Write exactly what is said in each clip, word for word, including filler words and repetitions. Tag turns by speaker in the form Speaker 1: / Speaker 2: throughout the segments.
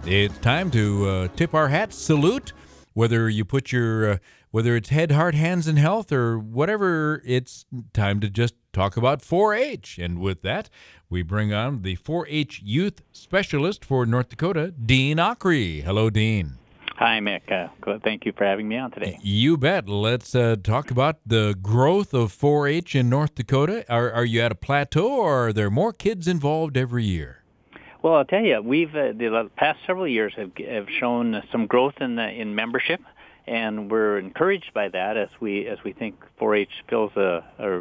Speaker 1: It's time to uh, tip our hats, salute, whether you put your, uh, whether it's head, heart, hands, and health, or whatever, it's time to just talk about four H. And with that, we bring on the four H youth specialist for North Dakota, Dean Ockrey. Hello, Dean.
Speaker 2: Hi, Mick. Uh, thank you for having me on today.
Speaker 1: You bet. Let's uh, talk about the growth of four H in North Dakota. Are, are you at a plateau, or are there more kids involved every year?
Speaker 2: Well, I'll tell you, we've uh, the past several years have, have shown some growth in the, in membership, and we're encouraged by that as we as we think four H fills a a,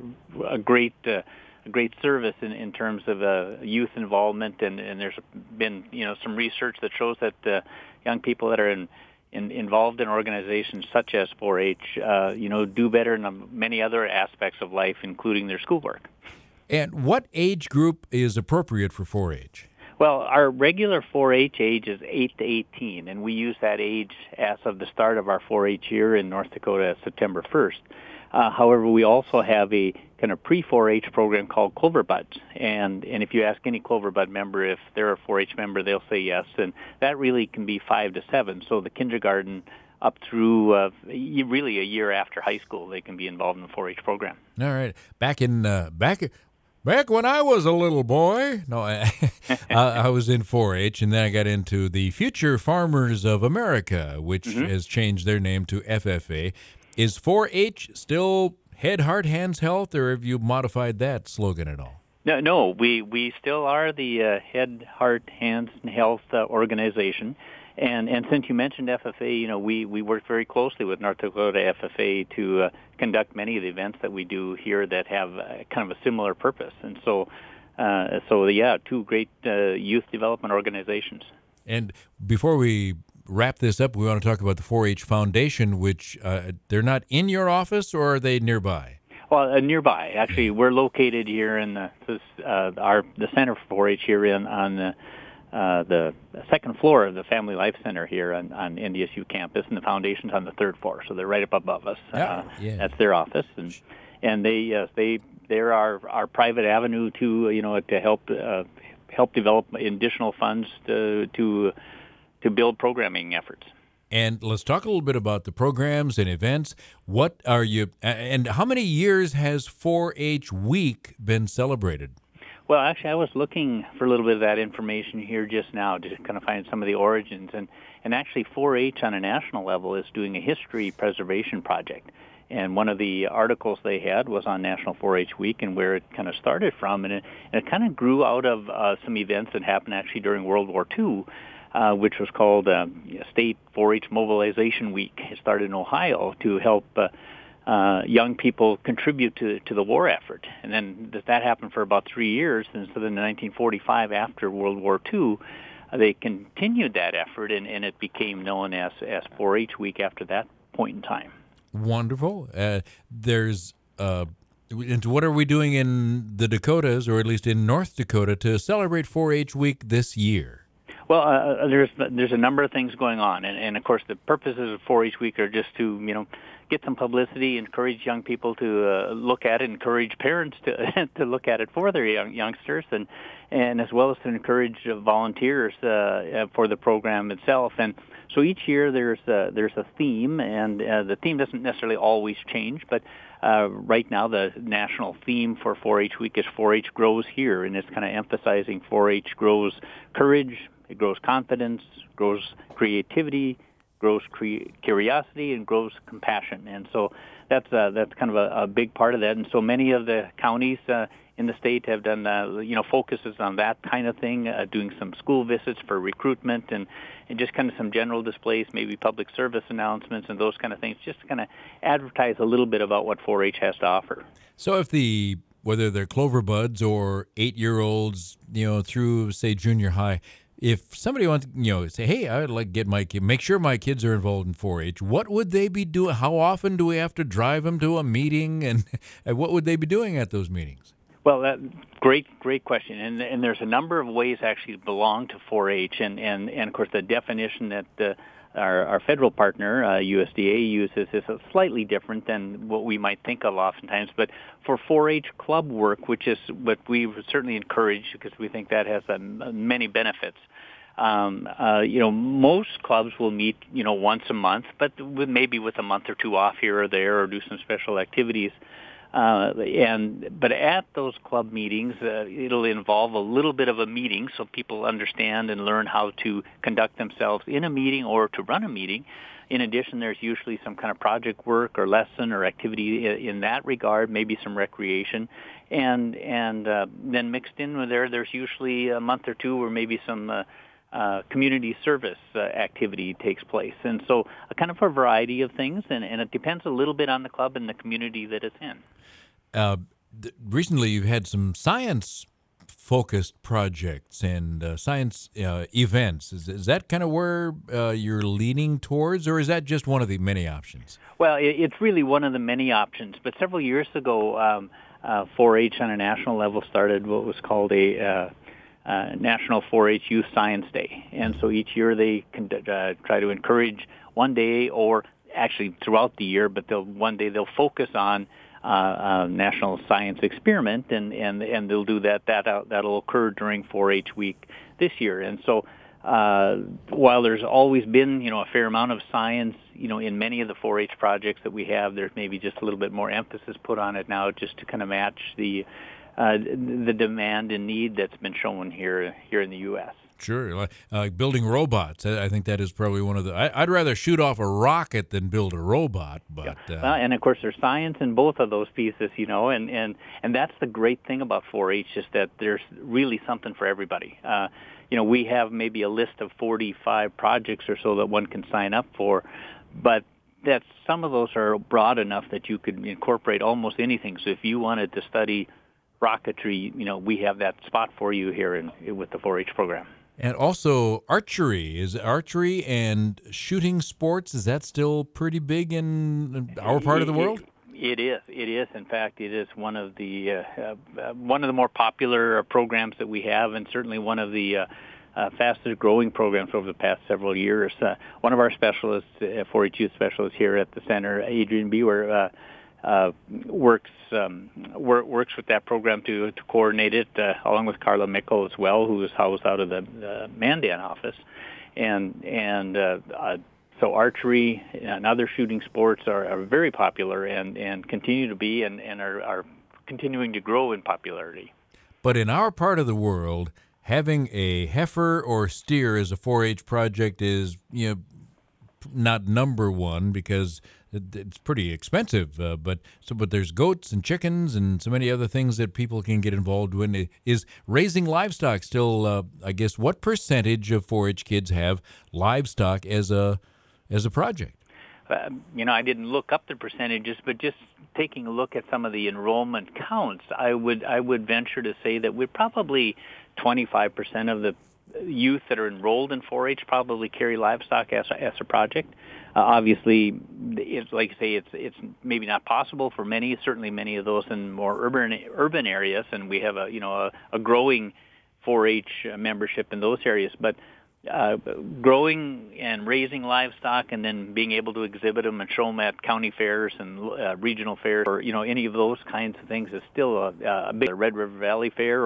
Speaker 2: a great uh, a great service in, in terms of uh, youth involvement, and, and there's been you know some research that shows that uh, young people that are in, in, involved in organizations such as four H, uh, you know, do better in many other aspects of life, including their schoolwork.
Speaker 1: And what age group is appropriate for four H?
Speaker 2: Well, our regular four H age is eight to eighteen, and we use that age as of the start of our four H year in North Dakota, September first. Uh, however, we also have a kind of pre-four H program called Clover Buds, and and if you ask any Clover Bud member if they're a four H member, they'll say yes, and that really can be five to seven, so the kindergarten up through uh, really a year after high school, they can be involved in the four H program.
Speaker 1: All right. Back in, uh, back... Back when I was a little boy, no, I, I was in four H, and then I got into the Future Farmers of America, which mm-hmm. has changed their name to F F A. Is four H still head, heart, hands, health, or have you modified that slogan at all?
Speaker 2: No, no, we, we still are the uh, head, heart, hands, and health uh, organization. And and since you mentioned F F A, you know, we, we work very closely with North Dakota F F A to uh, conduct many of the events that we do here that have uh, kind of a similar purpose. And so, uh, so yeah, two great uh, youth development organizations.
Speaker 1: And before we wrap this up, we want to talk about the four H Foundation, which uh, they're not in your office, or are they nearby?
Speaker 2: Well, uh, nearby. Actually, we're located here in the uh, our the Center for four H here in on the. Uh, the second floor of the Family Life Center here on, on N D S U campus, and the foundation's on the third floor, so they're right up above us.
Speaker 1: Yeah,
Speaker 2: uh,
Speaker 1: yeah.
Speaker 2: That's their office, and and they uh, they they're our our private avenue to you know to help uh, help develop additional funds to to to build programming efforts.
Speaker 1: And let's talk a little bit about the programs and events. What are you and how many years has four H Week been celebrated?
Speaker 2: Well, actually, I was looking for a little bit of that information here just now to kind of find some of the origins. And, and actually, four H on a national level is doing a history preservation project. And one of the articles they had was on National four H Week and where it kind of started from. And it, and it kind of grew out of uh, some events that happened actually during World War Two, uh, which was called uh, State four H Mobilization Week. It started in Ohio to help uh, Uh, young people contribute to to the war effort, and then that, that happened for about three years. And so then in nineteen forty-five, after World War Two, uh, they continued that effort, and, and it became known as as four H Week after that point in time.
Speaker 1: Wonderful. Uh, there's uh, and what are we doing in the Dakotas, or at least in North Dakota, to celebrate four H Week this year?
Speaker 2: Well, uh, there's there's a number of things going on, and, and of course the purposes of four H Week are just to you know get some publicity, encourage young people to uh, look at it, encourage parents to to look at it for their young, youngsters, and and as well as to encourage uh, volunteers uh, for the program itself. And so each year there's a, there's a theme, and uh, the theme doesn't necessarily always change, but uh, right now the national theme for four H Week is four H Grows Here, and it's kind of emphasizing four H grows courage, it grows confidence, grows creativity, grows cre- curiosity, and grows compassion. And so that's uh, that's kind of a, a big part of that. And so many of the counties uh, in the state have done, uh, you know, focuses on that kind of thing, uh, doing some school visits for recruitment and, and just kind of some general displays, maybe public service announcements and those kind of things, just to kind of advertise a little bit about what four H has to offer.
Speaker 1: So if the, whether they're Clover Buds or eight-year-olds, you know, through, say, junior high, if somebody wants, you know, say, hey, I'd like to get my kid, make sure my kids are involved in four H, what would they be doing? How often do we have to drive them to a meeting, and, and what would they be doing at those meetings?
Speaker 2: Well, that great, great question, and and there's a number of ways actually to belong to four H, and and, and of course the definition that uh, our our federal partner uh, U S D A uses is slightly different than what we might think of oftentimes. But for four H club work, which is what we certainly encourage because we think that has uh, many benefits. Um, uh, you know, most clubs will meet, you know, once a month, but with maybe with a month or two off here or there, or do some special activities. Uh, and but at those club meetings, uh, it'll involve a little bit of a meeting, so people understand and learn how to conduct themselves in a meeting or to run a meeting. In addition, there's usually some kind of project work or lesson or activity in that regard, maybe some recreation. And and uh, then mixed in with there, there's usually a month or two or maybe some uh, uh, community service uh, activity takes place. And so a kind of a variety of things, and, and it depends a little bit on the club and the community that it's in.
Speaker 1: Uh, th- recently, you've had some science-focused projects and uh, science uh, events. Is, is that kind of where uh, you're leaning towards, or is that just one of the many options?
Speaker 2: Well, it, it's really one of the many options. But several years ago, um, uh, four H on a national level started what was called a uh, uh, National four H Youth Science Day. And so each year they can, uh, try to encourage one day, or actually throughout the year, but they'll, one day they'll focus on Uh, uh, national science experiment, and, and, and they'll do that. That uh, that'll occur during four H week this year. And so, uh, while there's always been, you know, a fair amount of science, you know, in many of the four H projects that we have, there's maybe just a little bit more emphasis put on it now, just to kind of match the uh, the demand and need that's been shown here here in the U S
Speaker 1: Sure. Like uh, building robots. I I think that is probably one of the... I, I'd rather shoot off a rocket than build a robot, but...
Speaker 2: Yeah.
Speaker 1: Uh,
Speaker 2: well, and, of course, there's science in both of those pieces, you know, and, and, and that's the great thing about four H, is that there's really something for everybody. Uh, you know, we have maybe a list of forty-five projects or so that one can sign up for, but that some of those are broad enough that you could incorporate almost anything. So if you wanted to study rocketry, you know, we have that spot for you here in, with the four H program.
Speaker 1: And also archery. Is archery and shooting sports, is that still pretty big in our part of the world?
Speaker 2: It, it is. It is. In fact, it is one of the uh, uh, one of the more popular programs that we have, and certainly one of the uh, uh, fastest growing programs over the past several years. Uh, one of our specialists, uh, four H youth specialists here at the center, Adrian Bewer, uh, Uh, works um, wor- works with that program to to coordinate it, uh, along with Carla Mickle as well, who is housed out of the uh, Mandan office, and and uh, uh, so archery and other shooting sports are, are very popular and, and continue to be, and, and are, are continuing to grow in popularity.
Speaker 1: But in our part of the world, having a heifer or steer as a four H project is, you know, not number one, because it's pretty expensive. Uh, but so, but there's goats and chickens and so many other things that people can get involved in. Is raising livestock still? Uh, I guess what percentage of four H kids have livestock as a as a project?
Speaker 2: Uh, you know, I didn't look up the percentages, but just taking a look at some of the enrollment counts, I would I would venture to say that we're probably twenty-five percent of the youth that are enrolled in four H probably carry livestock as a, as a project. Uh, obviously, it's like I say, it's it's maybe not possible for many. Certainly, many of those in more urban urban areas, and we have a you know a, a growing four H membership in those areas. But uh, growing and raising livestock, and then being able to exhibit them and show them at county fairs and uh, regional fairs, or you know any of those kinds of things, is still a, a big Red River Valley Fair. Or,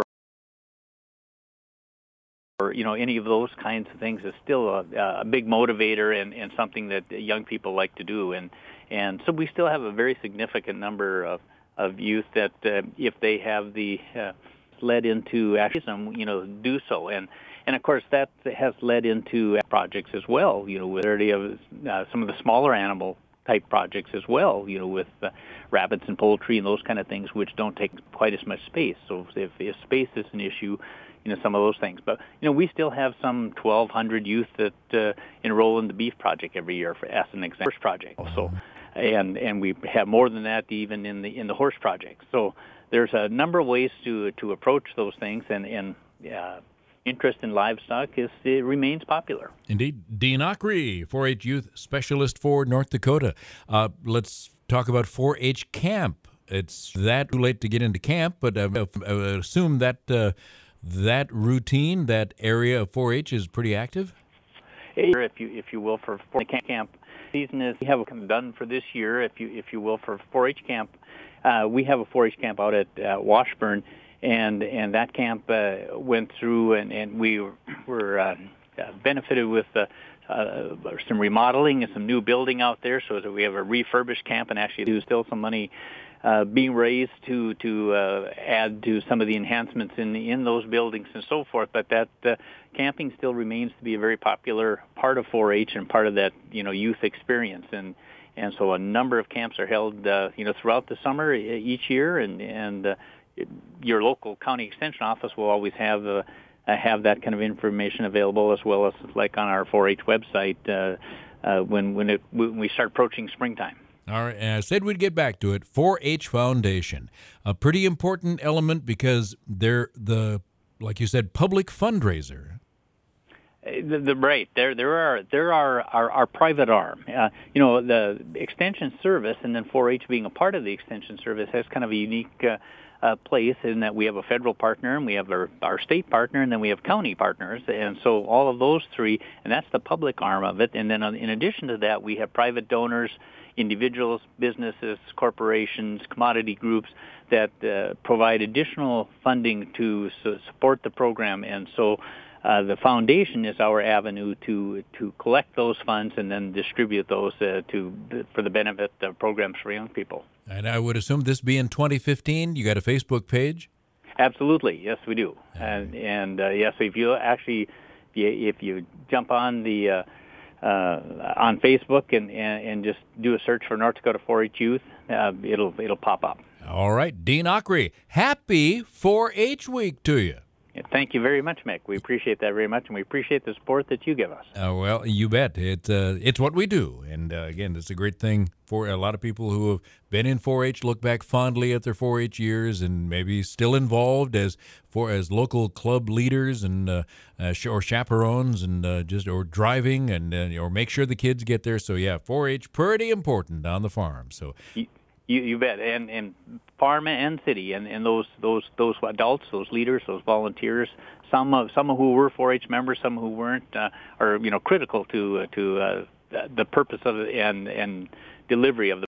Speaker 2: or you know any of those kinds of things is still a, a big motivator, and, and something that young people like to do, and and so we still have a very significant number of of youth that uh, if they have the uh, led into activism, you know, do so, and and of course that has led into projects as well, you know, with of uh, some of the smaller animal type projects as well, you know, with uh, rabbits and poultry and those kind of things, which don't take quite as much space. So if, if space is an issue, you know, some of those things. But, you know, we still have some twelve hundred youth that uh, enroll in the Beef Project every year, for, as an example, Horse Project also. And and we have more than that even in the in the Horse Project. So there's a number of ways to to approach those things, and, and uh, interest in livestock is it remains popular.
Speaker 1: Indeed. Dean Ockrey, four H Youth Specialist for North Dakota. Uh, let's talk about four H Camp. It's that too late to get into camp, but I uh, assume that uh, that routine, that area of four H is pretty active?
Speaker 2: If you if you will, for four H camp season is we have done for this year. If you if you will, for four H camp, uh, we have a four H camp out at uh, Washburn, and and that camp uh, went through, and and we were uh, uh, benefited with uh, uh, some remodeling and some new building out there, so that we have a refurbished camp, and actually there's still some money uh, being raised to to uh, add to some of the enhancements in in those buildings and so forth. But that uh, camping still remains to be a very popular part of four H and part of that, you know, youth experience. And and so a number of camps are held, uh, you know, throughout the summer each year, and and uh, it, your local county extension office will always have uh, have that kind of information available, as well as like on our four H website uh, uh, when when it when we start approaching springtime.
Speaker 1: All right, and I said we'd get back to it. four H Foundation, a pretty important element because they're the, like you said, public fundraiser.
Speaker 2: The, the right there, there are there are our, our private arm. Uh, you know, the Extension Service, and then four H being a part of the Extension Service, has kind of a unique uh, uh, place in that we have a federal partner, and we have our, our state partner, and then we have county partners, and so all of those three, and that's the public arm of it. And then in addition to that, we have private donors, individuals, businesses, corporations, commodity groups that uh, provide additional funding to su- support the program. And so uh, the foundation is our avenue to to collect those funds and then distribute those uh, to for the benefit of programs for young people.
Speaker 1: And I would assume this being twenty fifteen, you got a Facebook page?
Speaker 2: Absolutely, yes, we do. And and uh, yes, if you actually if you, if you jump on the uh, Uh, on Facebook and, and and just do a search for North Dakota four H Youth, uh, it'll it'll pop up.
Speaker 1: All right, Dean Ockrey, happy four H week to you.
Speaker 2: Yeah, thank you very much, Mick. We appreciate that very much, and we appreciate the support that you give us.
Speaker 1: Uh, well, you bet. It, uh, it's what we do. And uh, again, it's a great thing for a lot of people who have been in four H, look back fondly at their four H years and maybe still involved as for as local club leaders and uh, uh, or chaperones and uh, just or driving and uh, or make sure the kids get there. So, yeah, four H pretty important on the farm. So.
Speaker 2: You, You, you bet, and and farm and city, and, and those those those adults, those leaders, those volunteers, some of some who were four H members, some who weren't, uh, are you know critical to uh, to uh, the purpose of it and and delivery of the